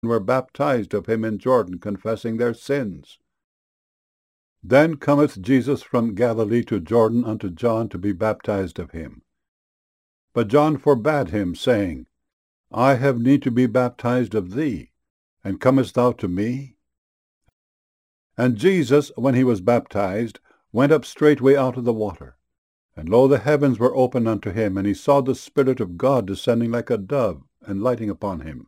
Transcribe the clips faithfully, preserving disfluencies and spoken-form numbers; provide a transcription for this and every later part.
were baptized of him in Jordan, confessing their sins. Then cometh Jesus from Galilee to Jordan unto John to be baptized of him. But John forbade him, saying, I have need to be baptized of thee, and comest thou to me? And Jesus, when he was baptized, went up straightway out of the water. And lo, the heavens were opened unto him, and he saw the Spirit of God descending like a dove, and lighting upon him.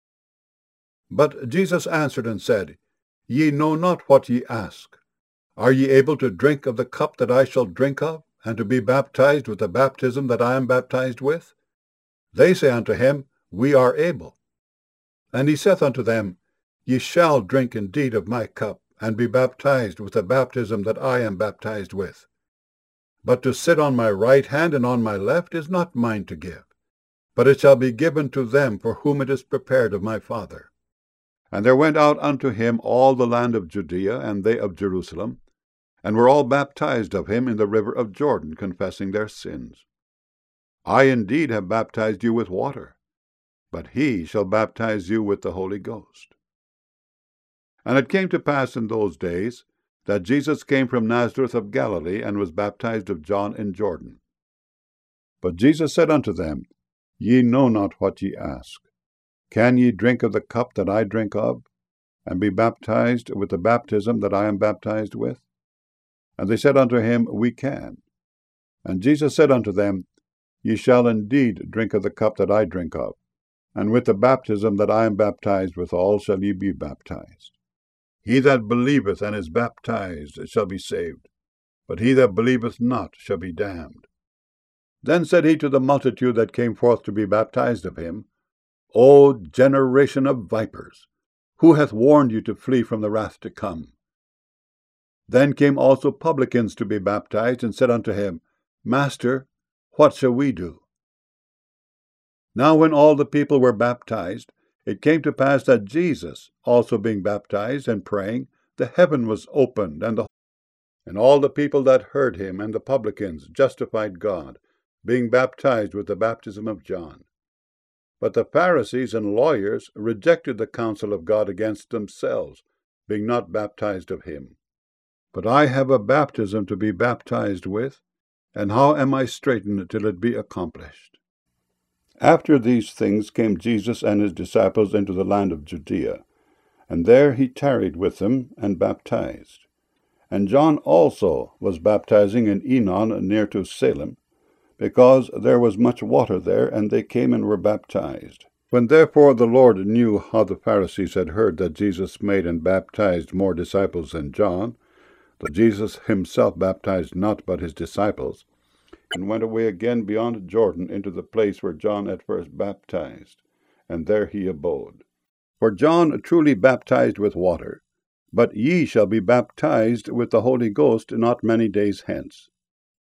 But Jesus answered and said, Ye know not what ye ask. Are ye able to drink of the cup that I shall drink of, and to be baptized with the baptism that I am baptized with? They say unto him, We are able. And he saith unto them, Ye shall drink indeed of my cup, and be baptized with the baptism that I am baptized with. But to sit on my right hand and on my left is not mine to give, but it shall be given to them for whom it is prepared of my Father. And there went out unto him all the land of Judea, and they of Jerusalem, and were all baptized of him in the river of Jordan, confessing their sins. I indeed have baptized you with water, but he shall baptize you with the Holy Ghost. And it came to pass in those days that Jesus came from Nazareth of Galilee, and was baptized of John in Jordan. But Jesus said unto them, Ye know not what ye ask. Can ye drink of the cup that I drink of, and be baptized with the baptism that I am baptized with? And they said unto him, We can. And Jesus said unto them, Ye shall indeed drink of the cup that I drink of, and with the baptism that I am baptized withal shall ye be baptized. He that believeth and is baptized shall be saved, but he that believeth not shall be damned. Then said he to the multitude that came forth to be baptized of him, O generation of vipers, who hath warned you to flee from the wrath to come? Then came also publicans to be baptized, and said unto him, Master, what shall we do? Now when all the people were baptized, it came to pass that Jesus, also being baptized and praying, the heaven was opened, and the and all the people that heard him and the publicans justified God, being baptized with the baptism of John. But the Pharisees and lawyers rejected the counsel of God against themselves, being not baptized of him. But I have a baptism to be baptized with, and how am I straitened till it be accomplished? After these things came Jesus and his disciples into the land of Judea, and there he tarried with them, and baptized. And John also was baptizing in Enon near to Salem, because there was much water there, and they came and were baptized. When therefore the Lord knew how the Pharisees had heard that Jesus made and baptized more disciples than John, though Jesus himself baptized not but his disciples, and went away again beyond Jordan into the place where John at first baptized, and there he abode. For John truly baptized with water, but ye shall be baptized with the Holy Ghost not many days hence.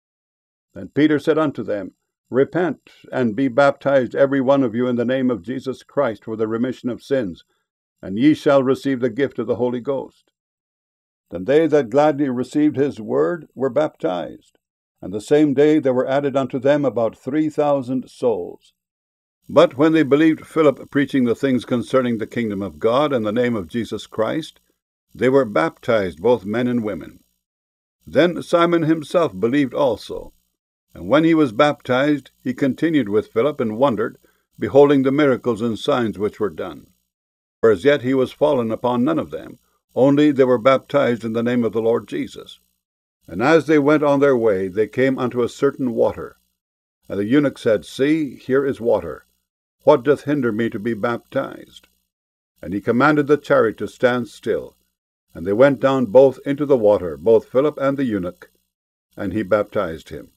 Then Peter said unto them, Repent, and be baptized every one of you in the name of Jesus Christ for the remission of sins, and ye shall receive the gift of the Holy Ghost. Then they that gladly received his word were baptized, and the same day there were added unto them about three thousand souls. But when they believed Philip preaching the things concerning the kingdom of God and the name of Jesus Christ, they were baptized, both men and women. Then Simon himself believed also, and when he was baptized, he continued with Philip, and wondered, beholding the miracles and signs which were done. For as yet he was fallen upon none of them, only they were baptized in the name of the Lord Jesus. And as they went on their way, they came unto a certain water. And the eunuch said, See, here is water. What doth hinder me to be baptized? And he commanded the chariot to stand still. And they went down both into the water, both Philip and the eunuch, and he baptized him.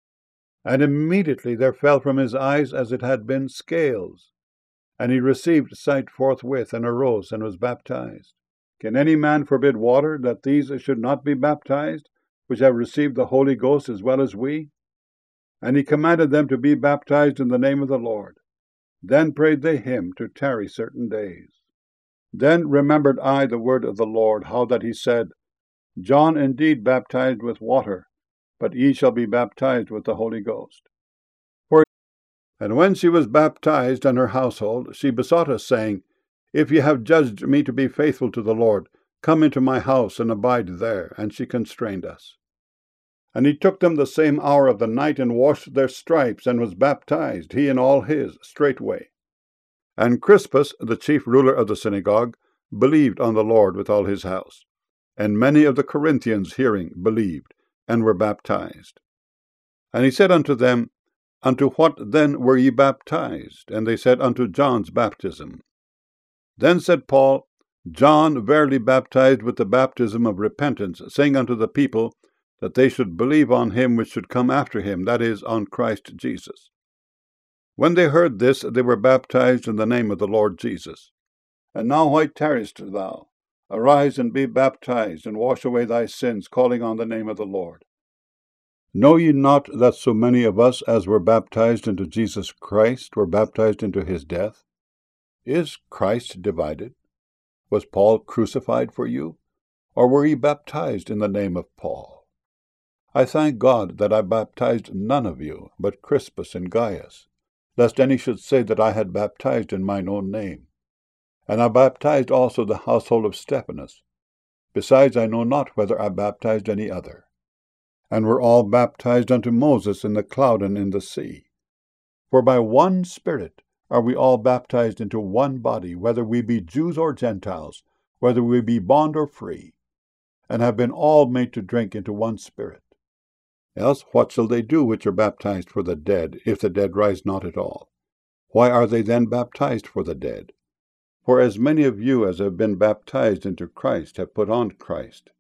And immediately there fell from his eyes as it had been scales. And he received sight forthwith, and arose, and was baptized. Can any man forbid water, that these should not be baptized, which have received the Holy Ghost as well as we? And he commanded them to be baptized in the name of the Lord. Then prayed they him to tarry certain days. Then remembered I the word of the Lord, how that he said, John indeed baptized with water, but ye shall be baptized with the Holy Ghost. For and when she was baptized and her household, she besought us, saying, If ye have judged me to be faithful to the Lord, come into my house and abide there. And she constrained us. And he took them the same hour of the night, and washed their stripes, and was baptized, he and all his, straightway. And Crispus, the chief ruler of the synagogue, believed on the Lord with all his house. And many of the Corinthians hearing believed, and were baptized. And he said unto them, Unto what then were ye baptized? And they said, Unto John's baptism. Then said Paul, John verily baptized with the baptism of repentance, saying unto the people, that they should believe on him which should come after him, that is, on Christ Jesus. When they heard this, they were baptized in the name of the Lord Jesus. And now why tarriest thou? Arise and be baptized, and wash away thy sins, calling on the name of the Lord. Know ye not that so many of us as were baptized into Jesus Christ were baptized into his death? Is Christ divided? Was Paul crucified for you? Or were ye baptized in the name of Paul? I thank God that I baptized none of you, but Crispus and Gaius, lest any should say that I had baptized in mine own name. And I baptized also the household of Stephanas. Besides, I know not whether I baptized any other. And were all baptized unto Moses in the cloud and in the sea. For by one Spirit are we all baptized into one body, whether we be Jews or Gentiles, whether we be bond or free, and have been all made to drink into one Spirit. Else what shall they do which are baptized for the dead, if the dead rise not at all? Why are they then baptized for the dead? For as many of you as have been baptized into Christ have put on Christ.